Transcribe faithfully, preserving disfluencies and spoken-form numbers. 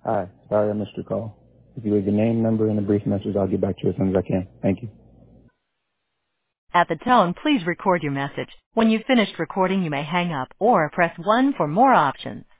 Hi, sorry I missed your call. If you leave your name, number, and a brief message, I'll get back to you as soon as I can. Thank you. At the tone, please record your message. When you've finished recording, you may hang up or press one for more options.